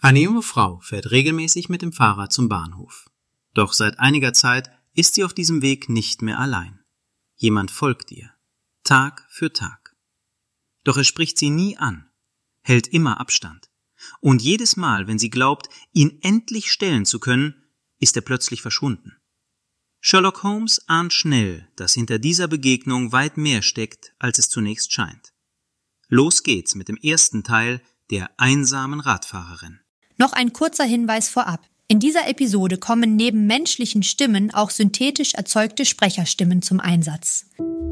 Eine junge Frau fährt regelmäßig mit dem Fahrrad zum Bahnhof. Doch seit einiger Zeit ist sie auf diesem Weg nicht mehr allein. Jemand folgt ihr, Tag für Tag. Doch er spricht sie nie an, hält immer Abstand. Und jedes Mal, wenn sie glaubt, ihn endlich stellen zu können, ist er plötzlich verschwunden. Sherlock Holmes ahnt schnell, dass hinter dieser Begegnung weit mehr steckt, als es zunächst scheint. Los geht's mit dem ersten Teil der einsamen Radfahrerin. Noch ein kurzer Hinweis vorab. In dieser Episode kommen neben menschlichen Stimmen auch synthetisch erzeugte Sprecherstimmen zum Einsatz.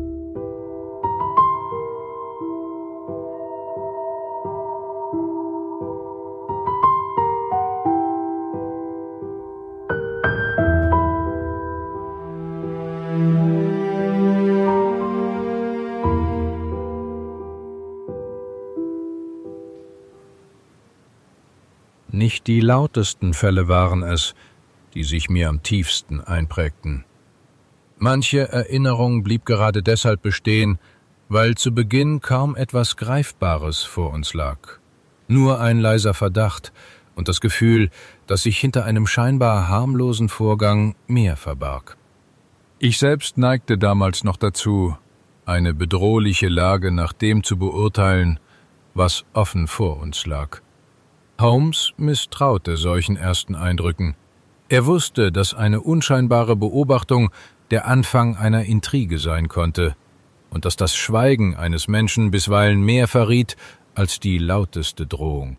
Nicht die lautesten Fälle waren es, die sich mir am tiefsten einprägten. Manche Erinnerung blieb gerade deshalb bestehen, weil zu Beginn kaum etwas Greifbares vor uns lag. Nur ein leiser Verdacht und das Gefühl, dass sich hinter einem scheinbar harmlosen Vorgang mehr verbarg. Ich selbst neigte damals noch dazu, eine bedrohliche Lage nach dem zu beurteilen, was offen vor uns lag. Holmes misstraute solchen ersten Eindrücken. Er wusste, dass eine unscheinbare Beobachtung der Anfang einer Intrige sein konnte und dass das Schweigen eines Menschen bisweilen mehr verriet als die lauteste Drohung.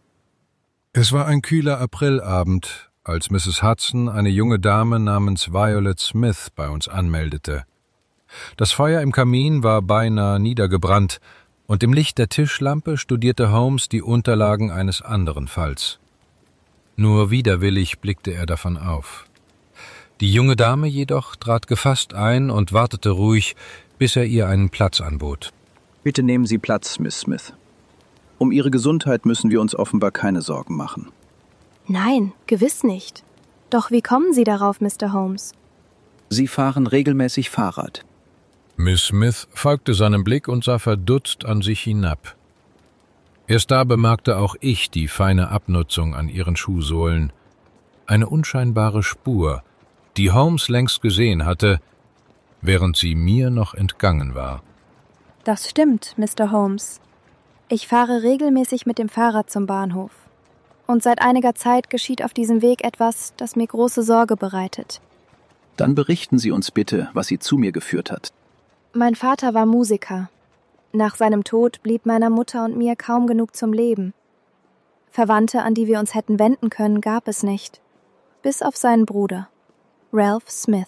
Es war ein kühler Aprilabend, als Mrs. Hudson eine junge Dame namens Violet Smith bei uns anmeldete. Das Feuer im Kamin war beinahe niedergebrannt, und im Licht der Tischlampe studierte Holmes die Unterlagen eines anderen Falls. Nur widerwillig blickte er davon auf. Die junge Dame jedoch trat gefasst ein und wartete ruhig, bis er ihr einen Platz anbot. Bitte nehmen Sie Platz, Miss Smith. Um Ihre Gesundheit müssen wir uns offenbar keine Sorgen machen. Nein, gewiss nicht. Doch wie kommen Sie darauf, Mr. Holmes? Sie fahren regelmäßig Fahrrad. Miss Smith folgte seinem Blick und sah verdutzt an sich hinab. Erst da bemerkte auch ich die feine Abnutzung an ihren Schuhsohlen. Eine unscheinbare Spur, die Holmes längst gesehen hatte, während sie mir noch entgangen war. Das stimmt, Mr. Holmes. Ich fahre regelmäßig mit dem Fahrrad zum Bahnhof. Und seit einiger Zeit geschieht auf diesem Weg etwas, das mir große Sorge bereitet. Dann berichten Sie uns bitte, was Sie zu mir geführt hat. Mein Vater war Musiker. Nach seinem Tod blieb meiner Mutter und mir kaum genug zum Leben. Verwandte, an die wir uns hätten wenden können, gab es nicht. Bis auf seinen Bruder, Ralph Smith.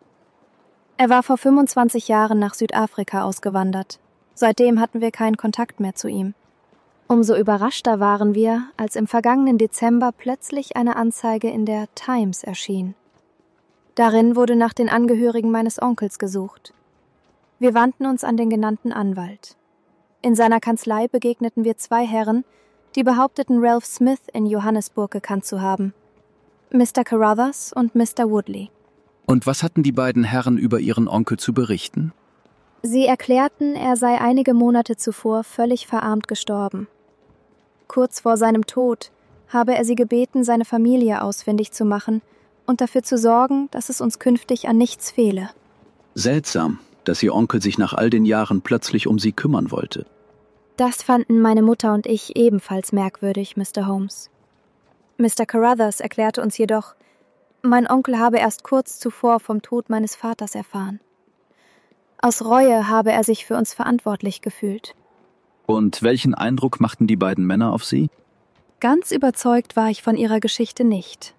Er war vor 25 Jahren nach Südafrika ausgewandert. Seitdem hatten wir keinen Kontakt mehr zu ihm. Umso überraschter waren wir, als im vergangenen Dezember plötzlich eine Anzeige in der Times erschien. Darin wurde nach den Angehörigen meines Onkels gesucht. Wir wandten uns an den genannten Anwalt. In seiner Kanzlei begegneten wir zwei Herren, die behaupteten, Ralph Smith in Johannesburg gekannt zu haben. Mr. Carruthers und Mr. Woodley. Und was hatten die beiden Herren über ihren Onkel zu berichten? Sie erklärten, er sei einige Monate zuvor völlig verarmt gestorben. Kurz vor seinem Tod habe er sie gebeten, seine Familie ausfindig zu machen und dafür zu sorgen, dass es uns künftig an nichts fehle. Seltsam, dass Ihr Onkel sich nach all den Jahren plötzlich um Sie kümmern wollte. Das fanden meine Mutter und ich ebenfalls merkwürdig, Mr. Holmes. Mr. Carruthers erklärte uns jedoch, mein Onkel habe erst kurz zuvor vom Tod meines Vaters erfahren. Aus Reue habe er sich für uns verantwortlich gefühlt. Und welchen Eindruck machten die beiden Männer auf Sie? Ganz überzeugt war ich von ihrer Geschichte nicht.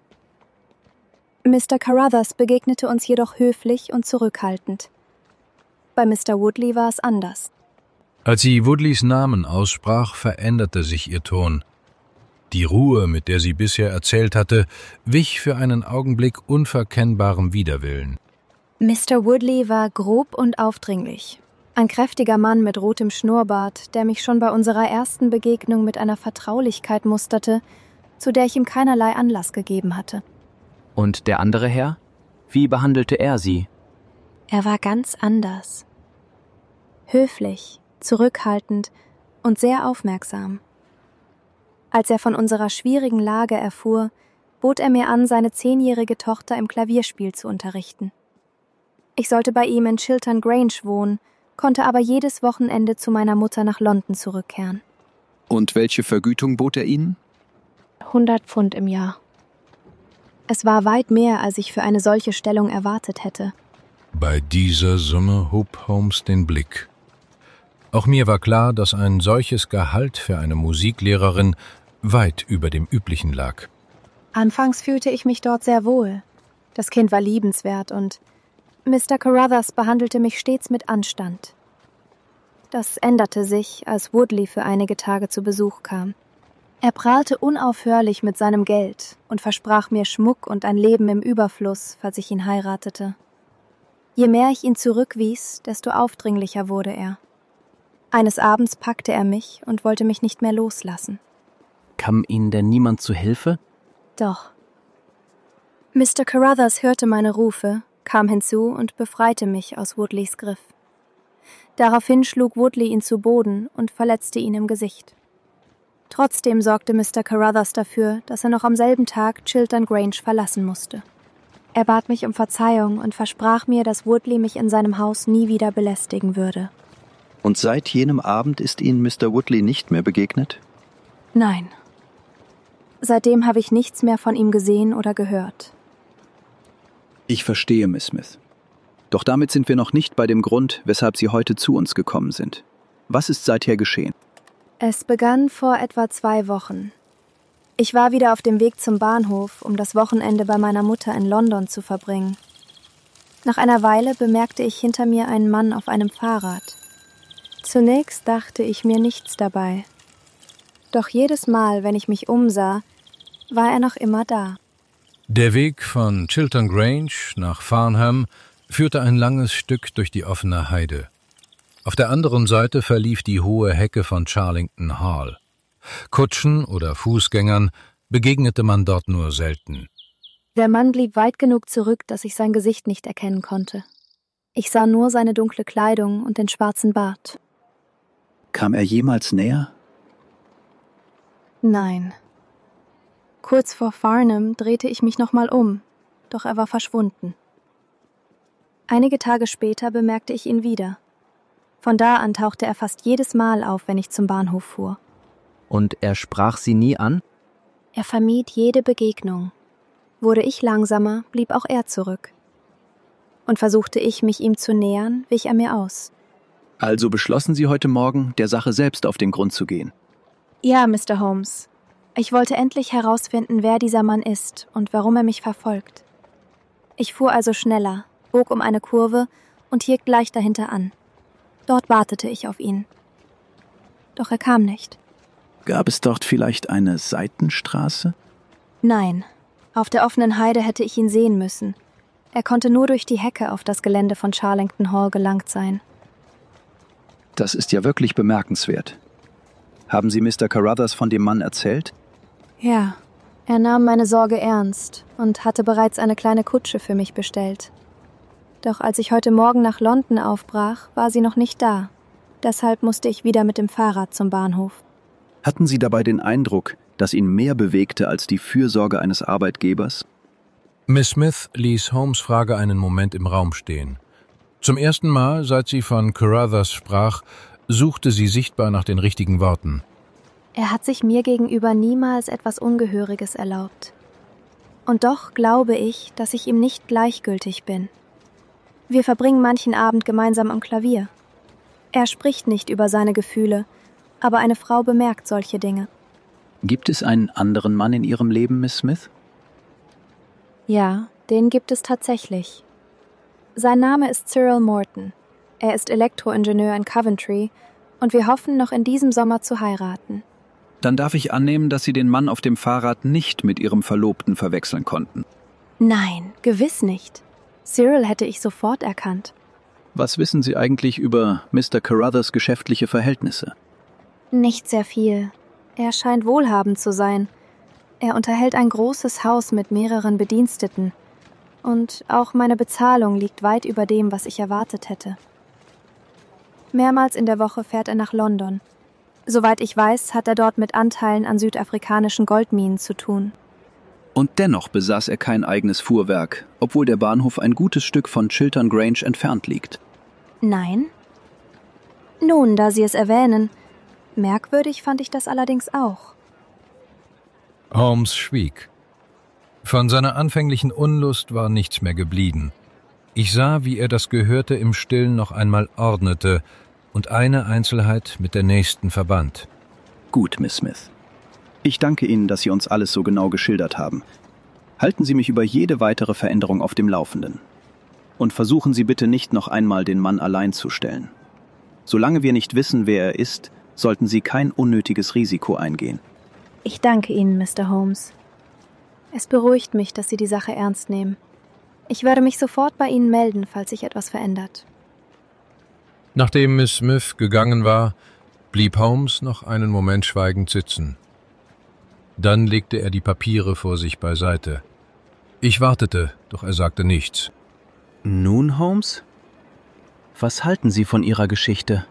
Mr. Carruthers begegnete uns jedoch höflich und zurückhaltend. Bei Mr. Woodley war es anders. Als sie Woodleys Namen aussprach, veränderte sich ihr Ton. Die Ruhe, mit der sie bisher erzählt hatte, wich für einen Augenblick unverkennbarem Widerwillen. Mr. Woodley war grob und aufdringlich. Ein kräftiger Mann mit rotem Schnurrbart, der mich schon bei unserer ersten Begegnung mit einer Vertraulichkeit musterte, zu der ich ihm keinerlei Anlass gegeben hatte. Und der andere Herr? Wie behandelte er Sie? Er war ganz anders. Höflich, zurückhaltend und sehr aufmerksam. Als er von unserer schwierigen Lage erfuhr, bot er mir an, seine 10-jährige Tochter im Klavierspiel zu unterrichten. Ich sollte bei ihm in Chiltern Grange wohnen, konnte aber jedes Wochenende zu meiner Mutter nach London zurückkehren. Und welche Vergütung bot er Ihnen? 100 Pfund im Jahr. Es war weit mehr, als ich für eine solche Stellung erwartet hätte. Bei dieser Summe hob Holmes den Blick. Auch mir war klar, dass ein solches Gehalt für eine Musiklehrerin weit über dem üblichen lag. Anfangs fühlte ich mich dort sehr wohl. Das Kind war liebenswert und Mr. Carruthers behandelte mich stets mit Anstand. Das änderte sich, als Woodley für einige Tage zu Besuch kam. Er prahlte unaufhörlich mit seinem Geld und versprach mir Schmuck und ein Leben im Überfluss, falls ich ihn heiratete. Je mehr ich ihn zurückwies, desto aufdringlicher wurde er. Eines Abends packte er mich und wollte mich nicht mehr loslassen. Kam Ihnen denn niemand zu Hilfe? Doch. Mr. Carruthers hörte meine Rufe, kam hinzu und befreite mich aus Woodleys Griff. Daraufhin schlug Woodley ihn zu Boden und verletzte ihn im Gesicht. Trotzdem sorgte Mr. Carruthers dafür, dass er noch am selben Tag Chiltern Grange verlassen musste. Er bat mich um Verzeihung und versprach mir, dass Woodley mich in seinem Haus nie wieder belästigen würde. Und seit jenem Abend ist Ihnen Mr. Woodley nicht mehr begegnet? Nein. Seitdem habe ich nichts mehr von ihm gesehen oder gehört. Ich verstehe, Miss Smith. Doch damit sind wir noch nicht bei dem Grund, weshalb Sie heute zu uns gekommen sind. Was ist seither geschehen? Es begann vor etwa 2 Wochen. Ich war wieder auf dem Weg zum Bahnhof, um das Wochenende bei meiner Mutter in London zu verbringen. Nach einer Weile bemerkte ich hinter mir einen Mann auf einem Fahrrad. Zunächst dachte ich mir nichts dabei. Doch jedes Mal, wenn ich mich umsah, war er noch immer da. Der Weg von Chiltern Grange nach Farnham führte ein langes Stück durch die offene Heide. Auf der anderen Seite verlief die hohe Hecke von Charlington Hall. Kutschen oder Fußgängern begegnete man dort nur selten. Der Mann blieb weit genug zurück, dass ich sein Gesicht nicht erkennen konnte. Ich sah nur seine dunkle Kleidung und den schwarzen Bart. Kam er jemals näher? Nein. Kurz vor Farnham drehte ich mich nochmal um, doch er war verschwunden. Einige Tage später bemerkte ich ihn wieder. Von da an tauchte er fast jedes Mal auf, wenn ich zum Bahnhof fuhr. Und er sprach Sie nie an? Er vermied jede Begegnung. Wurde ich langsamer, blieb auch er zurück. Und versuchte ich, mich ihm zu nähern, wich er mir aus. Also beschlossen Sie heute Morgen, der Sache selbst auf den Grund zu gehen? Ja, Mr. Holmes. Ich wollte endlich herausfinden, wer dieser Mann ist und warum er mich verfolgt. Ich fuhr also schneller, bog um eine Kurve und hielt gleich dahinter an. Dort wartete ich auf ihn. Doch er kam nicht. Gab es dort vielleicht eine Seitenstraße? Nein, auf der offenen Heide hätte ich ihn sehen müssen. Er konnte nur durch die Hecke auf das Gelände von Charlington Hall gelangt sein. Das ist ja wirklich bemerkenswert. Haben Sie Mr. Carruthers von dem Mann erzählt? Ja, er nahm meine Sorge ernst und hatte bereits eine kleine Kutsche für mich bestellt. Doch als ich heute Morgen nach London aufbrach, war sie noch nicht da. Deshalb musste ich wieder mit dem Fahrrad zum Bahnhof. Hatten Sie dabei den Eindruck, dass ihn mehr bewegte als die Fürsorge eines Arbeitgebers? Miss Smith ließ Holmes' Frage einen Moment im Raum stehen. Zum ersten Mal, seit sie von Carruthers sprach, suchte sie sichtbar nach den richtigen Worten. Er hat sich mir gegenüber niemals etwas Ungehöriges erlaubt. Und doch glaube ich, dass ich ihm nicht gleichgültig bin. Wir verbringen manchen Abend gemeinsam am Klavier. Er spricht nicht über seine Gefühle, aber eine Frau bemerkt solche Dinge. Gibt es einen anderen Mann in Ihrem Leben, Miss Smith? Ja, den gibt es tatsächlich. Sein Name ist Cyril Morton. Er ist Elektroingenieur in Coventry und wir hoffen, noch in diesem Sommer zu heiraten. Dann darf ich annehmen, dass Sie den Mann auf dem Fahrrad nicht mit Ihrem Verlobten verwechseln konnten. Nein, gewiss nicht. Cyril hätte ich sofort erkannt. Was wissen Sie eigentlich über Mr. Carruthers geschäftliche Verhältnisse? Nicht sehr viel. Er scheint wohlhabend zu sein. Er unterhält ein großes Haus mit mehreren Bediensteten. Und auch meine Bezahlung liegt weit über dem, was ich erwartet hätte. Mehrmals in der Woche fährt er nach London. Soweit ich weiß, hat er dort mit Anteilen an südafrikanischen Goldminen zu tun. Und dennoch besaß er kein eigenes Fuhrwerk, obwohl der Bahnhof ein gutes Stück von Chiltern Grange entfernt liegt. Nein? Nun, da Sie es erwähnen, merkwürdig fand ich das allerdings auch. Holmes schwieg. Von seiner anfänglichen Unlust war nichts mehr geblieben. Ich sah, wie er das Gehörte im Stillen noch einmal ordnete und eine Einzelheit mit der nächsten verband. Gut, Miss Smith. Ich danke Ihnen, dass Sie uns alles so genau geschildert haben. Halten Sie mich über jede weitere Veränderung auf dem Laufenden. Und versuchen Sie bitte nicht noch einmal, den Mann allein zu stellen. Solange wir nicht wissen, wer er ist, sollten Sie kein unnötiges Risiko eingehen. Ich danke Ihnen, Mr. Holmes. Es beruhigt mich, dass Sie die Sache ernst nehmen. Ich werde mich sofort bei Ihnen melden, falls sich etwas verändert. Nachdem Miss Smith gegangen war, blieb Holmes noch einen Moment schweigend sitzen. Dann legte er die Papiere vor sich beiseite. Ich wartete, doch er sagte nichts. Nun, Holmes? Was halten Sie von Ihrer Geschichte?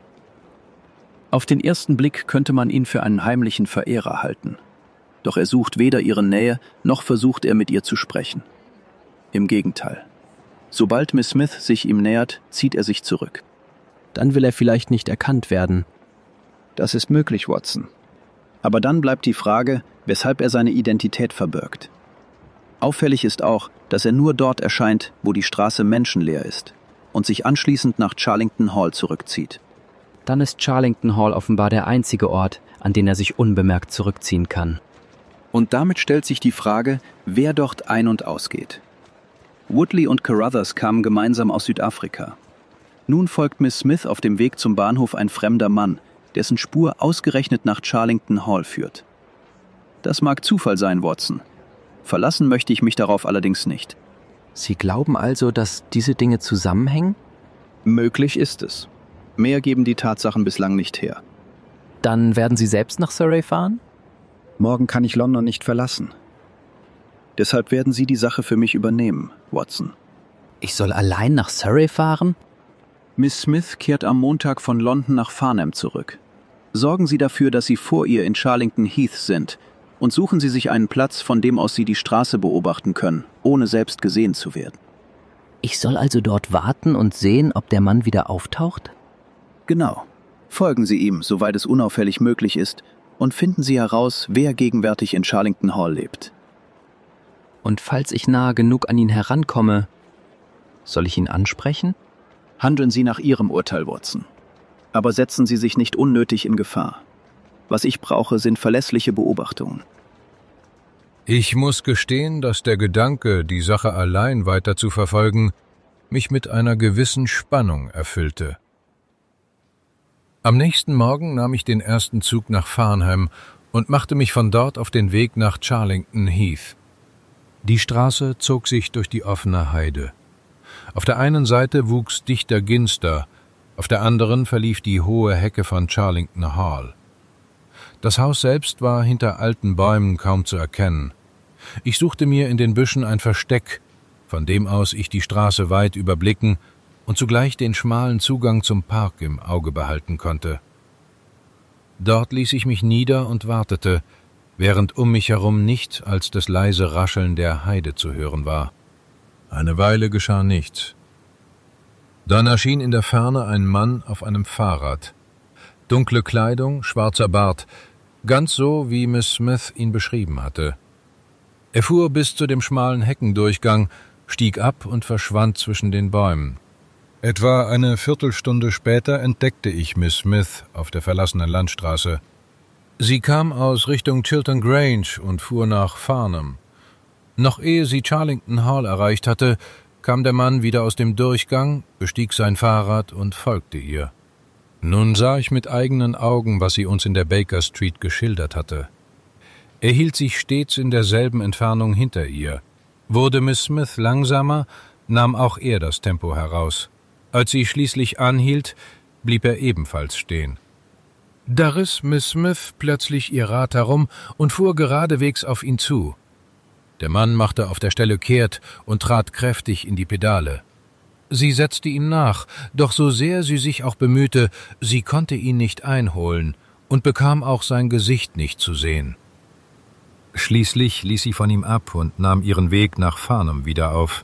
Auf den ersten Blick könnte man ihn für einen heimlichen Verehrer halten. Doch er sucht weder ihre Nähe, noch versucht er mit ihr zu sprechen. Im Gegenteil. Sobald Miss Smith sich ihm nähert, zieht er sich zurück. Dann will er vielleicht nicht erkannt werden. Das ist möglich, Watson. Aber dann bleibt die Frage, weshalb er seine Identität verbirgt. Auffällig ist auch, dass er nur dort erscheint, wo die Straße menschenleer ist und sich anschließend nach Charlington Hall zurückzieht. Dann ist Charlington Hall offenbar der einzige Ort, an den er sich unbemerkt zurückziehen kann. Und damit stellt sich die Frage, wer dort ein- und ausgeht. Woodley und Carruthers kamen gemeinsam aus Südafrika. Nun folgt Miss Smith auf dem Weg zum Bahnhof ein fremder Mann, dessen Spur ausgerechnet nach Charlington Hall führt. Das mag Zufall sein, Watson. Verlassen möchte ich mich darauf allerdings nicht. Sie glauben also, dass diese Dinge zusammenhängen? Möglich ist es. Mehr geben die Tatsachen bislang nicht her. Dann werden Sie selbst nach Surrey fahren? Morgen kann ich London nicht verlassen. Deshalb werden Sie die Sache für mich übernehmen, Watson. Ich soll allein nach Surrey fahren? Miss Smith kehrt am Montag von London nach Farnham zurück. Sorgen Sie dafür, dass Sie vor ihr in Charlington Heath sind und suchen Sie sich einen Platz, von dem aus Sie die Straße beobachten können, ohne selbst gesehen zu werden. Ich soll also dort warten und sehen, ob der Mann wieder auftaucht? Genau. Folgen Sie ihm, soweit es unauffällig möglich ist, und finden Sie heraus, wer gegenwärtig in Charlington Hall lebt. Und falls ich nahe genug an ihn herankomme, soll ich ihn ansprechen? Handeln Sie nach Ihrem Urteil, Watson. Aber setzen Sie sich nicht unnötig in Gefahr. Was ich brauche, sind verlässliche Beobachtungen. Ich muss gestehen, dass der Gedanke, die Sache allein weiter zu verfolgen, mich mit einer gewissen Spannung erfüllte. Am nächsten Morgen nahm ich den ersten Zug nach Farnham und machte mich von dort auf den Weg nach Charlington Heath. Die Straße zog sich durch die offene Heide. Auf der einen Seite wuchs dichter Ginster, auf der anderen verlief die hohe Hecke von Charlington Hall. Das Haus selbst war hinter alten Bäumen kaum zu erkennen. Ich suchte mir in den Büschen ein Versteck, von dem aus ich die Straße weit überblicken und zugleich den schmalen Zugang zum Park im Auge behalten konnte. Dort ließ ich mich nieder und wartete, während um mich herum nicht als das leise Rascheln der Heide zu hören war. Eine Weile geschah nichts. Dann erschien in der Ferne ein Mann auf einem Fahrrad. Dunkle Kleidung, schwarzer Bart, ganz so, wie Miss Smith ihn beschrieben hatte. Er fuhr bis zu dem schmalen Heckendurchgang, stieg ab und verschwand zwischen den Bäumen. Etwa eine Viertelstunde später entdeckte ich Miss Smith auf der verlassenen Landstraße. Sie kam aus Richtung Chiltern Grange und fuhr nach Farnham. Noch ehe sie Charlington Hall erreicht hatte, kam der Mann wieder aus dem Durchgang, bestieg sein Fahrrad und folgte ihr. Nun sah ich mit eigenen Augen, was sie uns in der Baker Street geschildert hatte. Er hielt sich stets in derselben Entfernung hinter ihr. Wurde Miss Smith langsamer, nahm auch er das Tempo heraus. Als sie schließlich anhielt, blieb er ebenfalls stehen. Da riss Miss Smith plötzlich ihr Rad herum und fuhr geradewegs auf ihn zu. Der Mann machte auf der Stelle kehrt und trat kräftig in die Pedale. Sie setzte ihm nach, doch so sehr sie sich auch bemühte, sie konnte ihn nicht einholen und bekam auch sein Gesicht nicht zu sehen. Schließlich ließ sie von ihm ab und nahm ihren Weg nach Farnham wieder auf.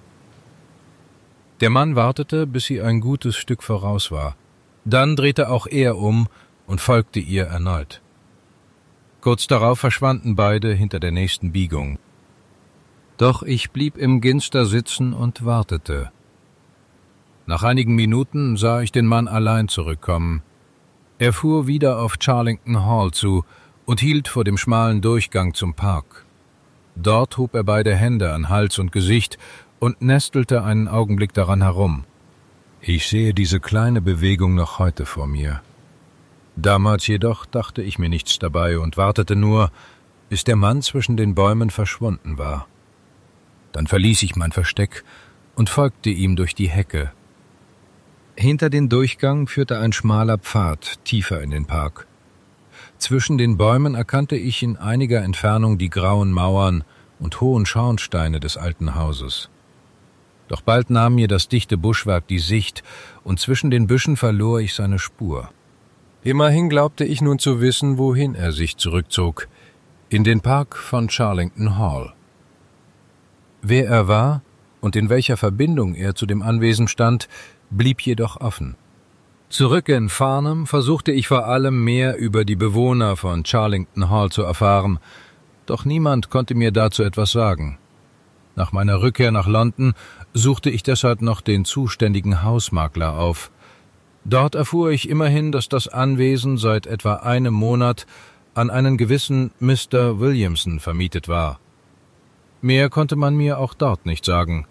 Der Mann wartete, bis sie ein gutes Stück voraus war. Dann drehte auch er um und folgte ihr erneut. Kurz darauf verschwanden beide hinter der nächsten Biegung. Doch ich blieb im Ginster sitzen und wartete. Nach einigen Minuten sah ich den Mann allein zurückkommen. Er fuhr wieder auf Charlington Hall zu und hielt vor dem schmalen Durchgang zum Park. Dort hob er beide Hände an Hals und Gesicht und nestelte einen Augenblick daran herum. Ich sehe diese kleine Bewegung noch heute vor mir. Damals jedoch dachte ich mir nichts dabei und wartete nur, bis der Mann zwischen den Bäumen verschwunden war. Dann verließ ich mein Versteck und folgte ihm durch die Hecke. Hinter den Durchgang führte ein schmaler Pfad tiefer in den Park. Zwischen den Bäumen erkannte ich in einiger Entfernung die grauen Mauern und hohen Schornsteine des alten Hauses. Doch bald nahm mir das dichte Buschwerk die Sicht, und zwischen den Büschen verlor ich seine Spur. Immerhin glaubte ich nun zu wissen, wohin er sich zurückzog, in den Park von Charlington Hall. Wer er war und in welcher Verbindung er zu dem Anwesen stand, blieb jedoch offen. Zurück in Farnham versuchte ich vor allem mehr über die Bewohner von Charlington Hall zu erfahren, doch niemand konnte mir dazu etwas sagen. Nach meiner Rückkehr nach London suchte ich deshalb noch den zuständigen Hausmakler auf. Dort erfuhr ich immerhin, dass das Anwesen seit etwa einem Monat an einen gewissen Mr. Williamson vermietet war. Mehr konnte man mir auch dort nicht sagen.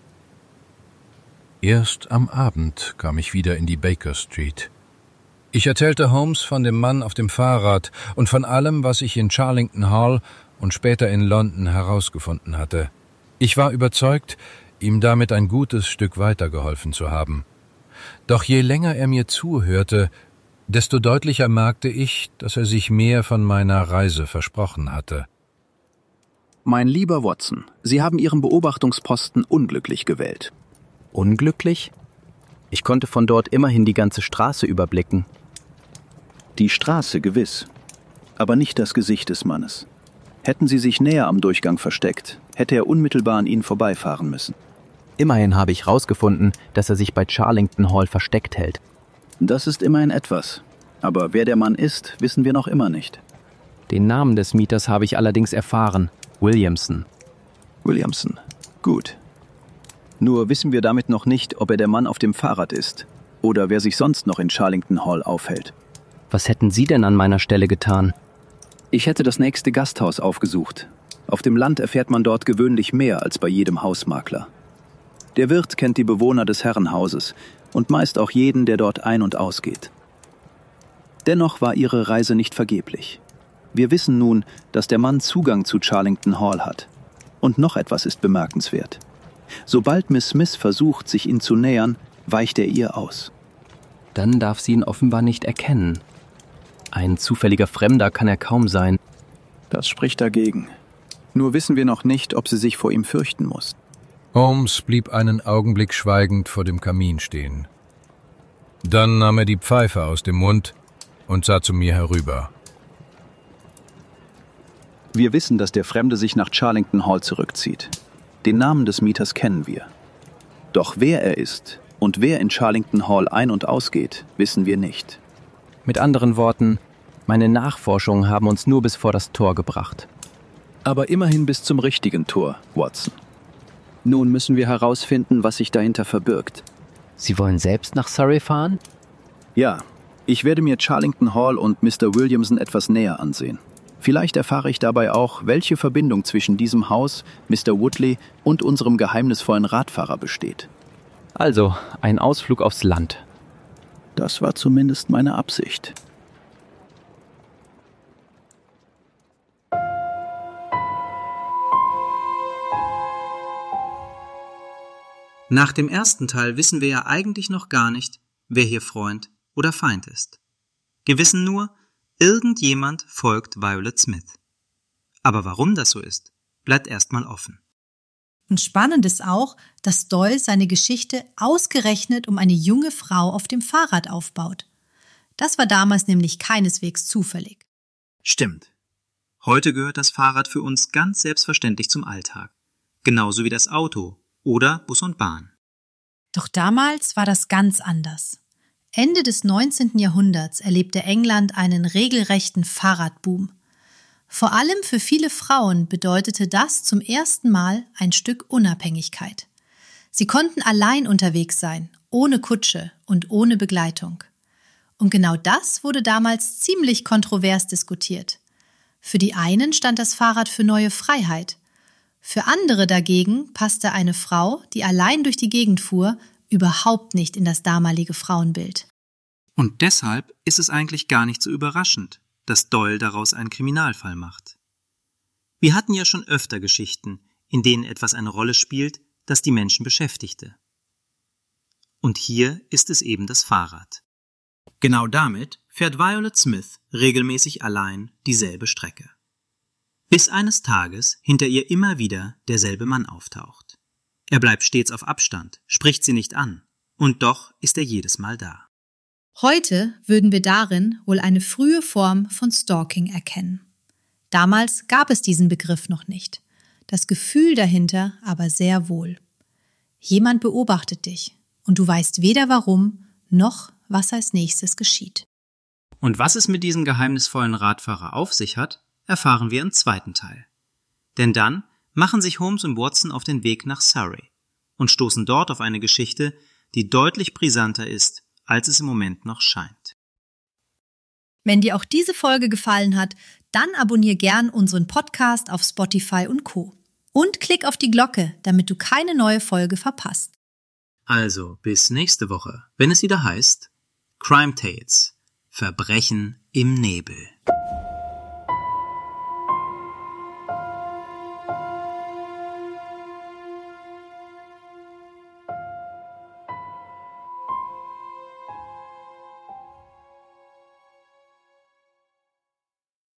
Erst am Abend kam ich wieder in die Baker Street. Ich erzählte Holmes von dem Mann auf dem Fahrrad und von allem, was ich in Charlington Hall und später in London herausgefunden hatte. Ich war überzeugt, ihm damit ein gutes Stück weitergeholfen zu haben. Doch je länger er mir zuhörte, desto deutlicher merkte ich, dass er sich mehr von meiner Reise versprochen hatte. Mein lieber Watson, Sie haben Ihren Beobachtungsposten unglücklich gewählt. Unglücklich? Ich konnte von dort immerhin die ganze Straße überblicken. Die Straße gewiss, aber nicht das Gesicht des Mannes. Hätten Sie sich näher am Durchgang versteckt, hätte er unmittelbar an Ihnen vorbeifahren müssen. Immerhin habe ich herausgefunden, dass er sich bei Charlington Hall versteckt hält. Das ist immerhin etwas. Aber wer der Mann ist, wissen wir noch immer nicht. Den Namen des Mieters habe ich allerdings erfahren. Williamson. Williamson. Gut. Nur wissen wir damit noch nicht, ob er der Mann auf dem Fahrrad ist oder wer sich sonst noch in Charlington Hall aufhält. Was hätten Sie denn an meiner Stelle getan? Ich hätte das nächste Gasthaus aufgesucht. Auf dem Land erfährt man dort gewöhnlich mehr als bei jedem Hausmakler. Der Wirt kennt die Bewohner des Herrenhauses und meist auch jeden, der dort ein- und ausgeht. Dennoch war ihre Reise nicht vergeblich. Wir wissen nun, dass der Mann Zugang zu Charlington Hall hat. Und noch etwas ist bemerkenswert. Sobald Miss Smith versucht, sich ihm zu nähern, weicht er ihr aus. Dann darf sie ihn offenbar nicht erkennen. Ein zufälliger Fremder kann er kaum sein. Das spricht dagegen. Nur wissen wir noch nicht, ob sie sich vor ihm fürchten muss. Holmes blieb einen Augenblick schweigend vor dem Kamin stehen. Dann nahm er die Pfeife aus dem Mund und sah zu mir herüber. Wir wissen, dass der Fremde sich nach Charlington Hall zurückzieht. Den Namen des Mieters kennen wir. Doch wer er ist und wer in Charlington Hall ein- und ausgeht, wissen wir nicht. Mit anderen Worten, meine Nachforschungen haben uns nur bis vor das Tor gebracht. Aber immerhin bis zum richtigen Tor, Watson. Nun müssen wir herausfinden, was sich dahinter verbirgt. Sie wollen selbst nach Surrey fahren? Ja, ich werde mir Charlington Hall und Mr. Williamson etwas näher ansehen. Vielleicht erfahre ich dabei auch, welche Verbindung zwischen diesem Haus, Mr. Woodley und unserem geheimnisvollen Radfahrer besteht. Also, ein Ausflug aufs Land. Das war zumindest meine Absicht. Nach dem ersten Teil wissen wir ja eigentlich noch gar nicht, wer hier Freund oder Feind ist. Wir wissen nur, irgendjemand folgt Violet Smith. Aber warum das so ist, bleibt erstmal offen. Und spannend ist auch, dass Doyle seine Geschichte ausgerechnet um eine junge Frau auf dem Fahrrad aufbaut. Das war damals nämlich keineswegs zufällig. Stimmt. Heute gehört das Fahrrad für uns ganz selbstverständlich zum Alltag. Genauso wie das Auto oder Bus und Bahn. Doch damals war das ganz anders. Ende des 19. Jahrhunderts erlebte England einen regelrechten Fahrradboom. Vor allem für viele Frauen bedeutete das zum ersten Mal ein Stück Unabhängigkeit. Sie konnten allein unterwegs sein, ohne Kutsche und ohne Begleitung. Und genau das wurde damals ziemlich kontrovers diskutiert. Für die einen stand das Fahrrad für neue Freiheit. Für andere dagegen passte eine Frau, die allein durch die Gegend fuhr, überhaupt nicht in das damalige Frauenbild. Und deshalb ist es eigentlich gar nicht so überraschend, dass Doyle daraus einen Kriminalfall macht. Wir hatten ja schon öfter Geschichten, in denen etwas eine Rolle spielt, das die Menschen beschäftigte. Und hier ist es eben das Fahrrad. Genau damit fährt Violet Smith regelmäßig allein dieselbe Strecke. Bis eines Tages hinter ihr immer wieder derselbe Mann auftaucht. Er bleibt stets auf Abstand, spricht sie nicht an, und doch ist er jedes Mal da. Heute würden wir darin wohl eine frühe Form von Stalking erkennen. Damals gab es diesen Begriff noch nicht, das Gefühl dahinter aber sehr wohl. Jemand beobachtet dich und du weißt weder warum noch was als nächstes geschieht. Und was es mit diesem geheimnisvollen Radfahrer auf sich hat, erfahren wir im zweiten Teil. Denn dann machen sich Holmes und Watson auf den Weg nach Surrey und stoßen dort auf eine Geschichte, die deutlich brisanter ist, als es im Moment noch scheint. Wenn dir auch diese Folge gefallen hat, dann abonniere gern unseren Podcast auf Spotify und Co. Und klick auf die Glocke, damit du keine neue Folge verpasst. Also bis nächste Woche, wenn es wieder heißt Crime Tales – Verbrechen im Nebel.